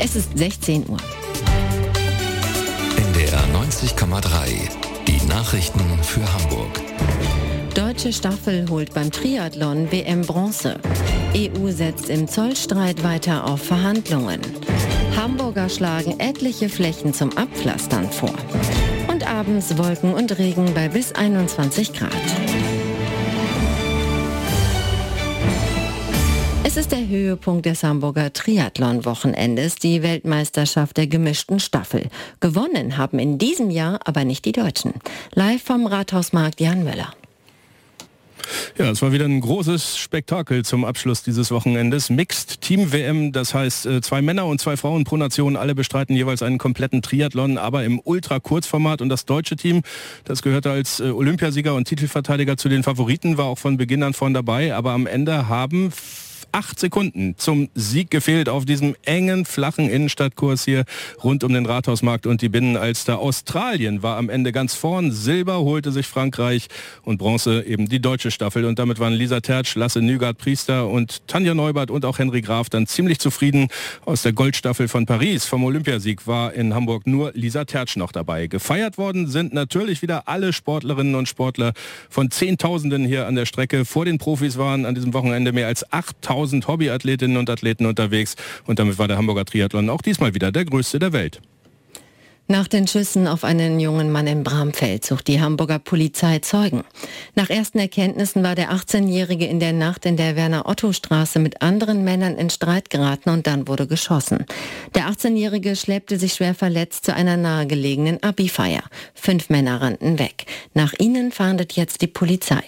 Es ist 16 Uhr. NDR 90,3. Die Nachrichten für Hamburg. Deutsche Staffel holt beim Triathlon WM Bronze. EU setzt im Zollstreit weiter auf Verhandlungen. Hamburger schlagen etliche Flächen zum Abpflastern vor. Und abends Wolken und Regen bei bis 21 Grad. Es ist der Höhepunkt des Hamburger Triathlon-Wochenendes, die Weltmeisterschaft der gemischten Staffel. Gewonnen haben in diesem Jahr aber nicht die Deutschen. Live vom Rathausmarkt Jan Möller. Ja, es war wieder ein großes Spektakel zum Abschluss dieses Wochenendes. Mixed Team WM, das heißt 2 Männer und 2 Frauen pro Nation, alle bestreiten jeweils einen kompletten Triathlon, aber im Ultra-Kurzformat. Und das deutsche Team, das gehörte als Olympiasieger und Titelverteidiger zu den Favoriten, war auch von Beginn an vorn dabei, aber am Ende haben 8 Sekunden zum Sieg gefehlt auf diesem engen, flachen Innenstadtkurs hier rund um den Rathausmarkt und die Binnenalster. Australien war am Ende ganz vorn. Silber holte sich Frankreich und Bronze eben die deutsche Staffel. Und damit waren Lisa Tertsch, Lasse Nygaard-Priester und Tanja Neubert und auch Henry Graf dann ziemlich zufrieden. Aus der Goldstaffel von Paris vom Olympiasieg war in Hamburg nur Lisa Tertsch noch dabei. Gefeiert worden sind natürlich wieder alle Sportlerinnen und Sportler von Zehntausenden hier an der Strecke. Vor den Profis waren an diesem Wochenende mehr als 8.000 Hobbyathletinnen und Athleten unterwegs und damit war der Hamburger Triathlon auch diesmal wieder der größte der Welt. Nach den Schüssen auf einen jungen Mann in Bramfeld sucht die Hamburger Polizei Zeugen. Nach ersten Erkenntnissen war der 18-Jährige in der Nacht in der Werner-Otto-Straße mit anderen Männern in Streit geraten und dann wurde geschossen. Der 18-Jährige schleppte sich schwer verletzt zu einer nahegelegenen Abi-Feier. 5 Männer rannten weg. Nach ihnen fahndet jetzt die Polizei.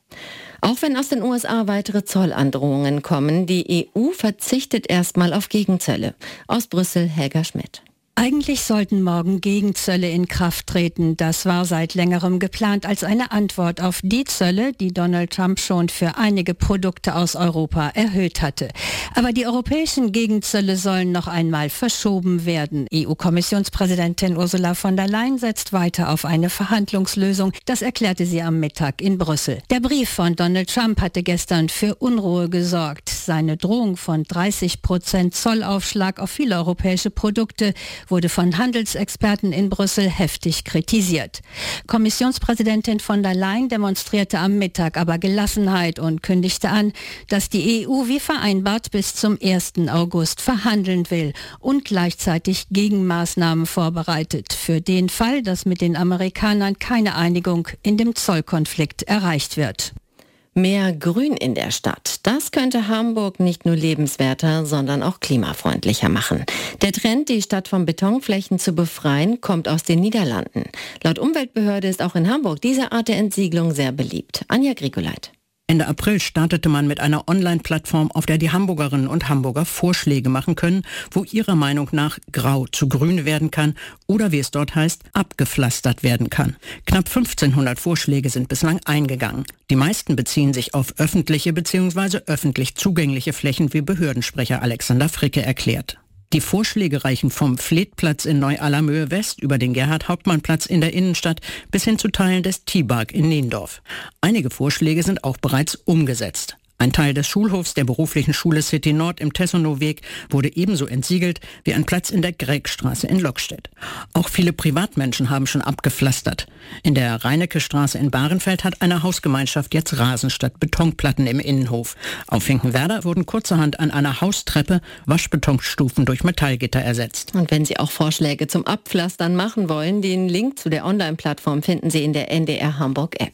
Auch wenn aus den USA weitere Zollandrohungen kommen, die EU verzichtet erstmal auf Gegenzölle. Aus Brüssel Helga Schmidt. Eigentlich sollten morgen Gegenzölle in Kraft treten. Das war seit längerem geplant als eine Antwort auf die Zölle, die Donald Trump schon für einige Produkte aus Europa erhöht hatte. Aber die europäischen Gegenzölle sollen noch einmal verschoben werden. EU-Kommissionspräsidentin Ursula von der Leyen setzt weiter auf eine Verhandlungslösung. Das erklärte sie am Mittag in Brüssel. Der Brief von Donald Trump hatte gestern für Unruhe gesorgt. Seine Drohung von 30% Zollaufschlag auf viele europäische Produkte wurde von Handelsexperten in Brüssel heftig kritisiert. Kommissionspräsidentin von der Leyen demonstrierte am Mittag aber Gelassenheit und kündigte an, dass die EU wie vereinbart bis zum 1. August verhandeln will und gleichzeitig Gegenmaßnahmen vorbereitet für den Fall, dass mit den Amerikanern keine Einigung in dem Zollkonflikt erreicht wird. Mehr Grün in der Stadt. Das könnte Hamburg nicht nur lebenswerter, sondern auch klimafreundlicher machen. Der Trend, die Stadt von Betonflächen zu befreien, kommt aus den Niederlanden. Laut Umweltbehörde ist auch in Hamburg diese Art der Entsiegelung sehr beliebt. Anja Grigoleit. Ende April startete man mit einer Online-Plattform, auf der die Hamburgerinnen und Hamburger Vorschläge machen können, wo ihrer Meinung nach grau zu grün werden kann oder, wie es dort heißt, abgepflastert werden kann. Knapp 1500 Vorschläge sind bislang eingegangen. Die meisten beziehen sich auf öffentliche bzw. öffentlich zugängliche Flächen, wie Behördensprecher Alexander Fricke erklärt. Die Vorschläge reichen vom Fleetplatz in Neu-Allermöhe West über den Gerhard-Hauptmann-Platz in der Innenstadt bis hin zu Teilen des T-Bark in Niendorf. Einige Vorschläge sind auch bereits umgesetzt. Ein Teil des Schulhofs der beruflichen Schule City Nord im Tessonowweg wurde ebenso entsiegelt wie ein Platz in der Gregstraße in Lockstedt. Auch viele Privatmenschen haben schon abgepflastert. In der Reinecke-Straße in Bahrenfeld hat eine Hausgemeinschaft jetzt Rasen statt Betonplatten im Innenhof. Auf Finkenwerder wurden kurzerhand an einer Haustreppe Waschbetonstufen durch Metallgitter ersetzt. Und wenn Sie auch Vorschläge zum Abpflastern machen wollen, den Link zu der Online-Plattform finden Sie in der NDR Hamburg-App.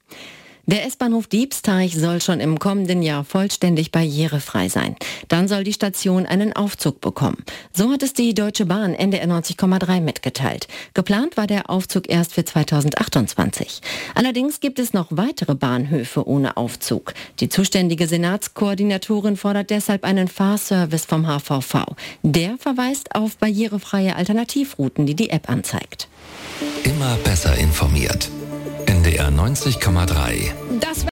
Der S-Bahnhof Diebsteich soll schon im kommenden Jahr vollständig barrierefrei sein. Dann soll die Station einen Aufzug bekommen. So hat es die Deutsche Bahn NDR 90,3 mitgeteilt. Geplant war der Aufzug erst für 2028. Allerdings gibt es noch weitere Bahnhöfe ohne Aufzug. Die zuständige Senatskoordinatorin fordert deshalb einen Fahrservice vom HVV. Der verweist auf barrierefreie Alternativrouten, die die App anzeigt. Immer besser informiert. NDR 90,3. Das